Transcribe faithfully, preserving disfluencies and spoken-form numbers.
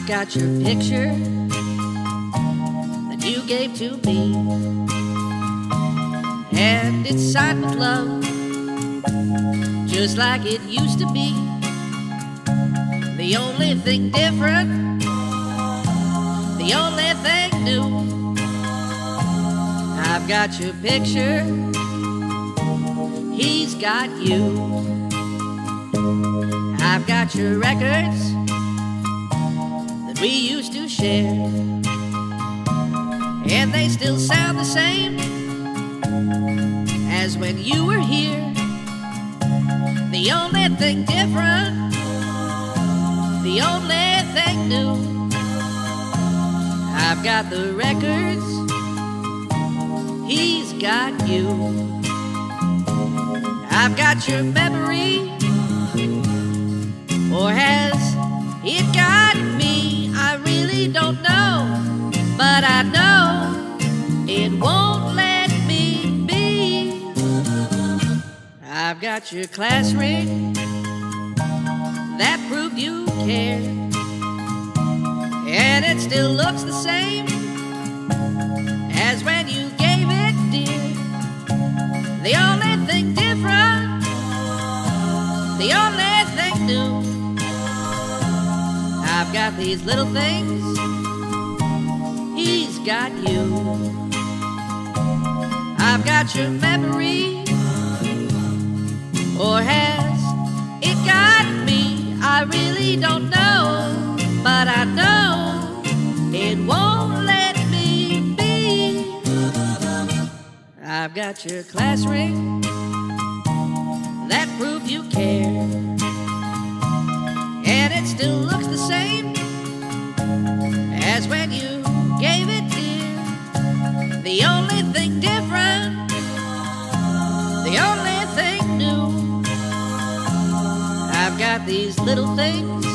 I've got your picture that you gave to me, and it's signed with love, just like it used to be. The only thing different, the only thing new, I've got your picture, he's got you. I've got your records that we used to share, and they still sound the same as when you were here. The only thing different, the only thing new, I've got the records, he's got you. I've got your memory, or has it got me? I really don't know, but I know it won't let me be. I've got your class ring that proved you cared, and it still looks the same as when you gave it, dear. The only thing different, the only thing new, I've got these little things, he's got you. I've got your memory, or has it got me? I really don't know, but I know it won't let me be. I've got your class ring that proved you care, and it still looks the same as when you gave it, dear. The only thing different, the only thing new, I've got these little things,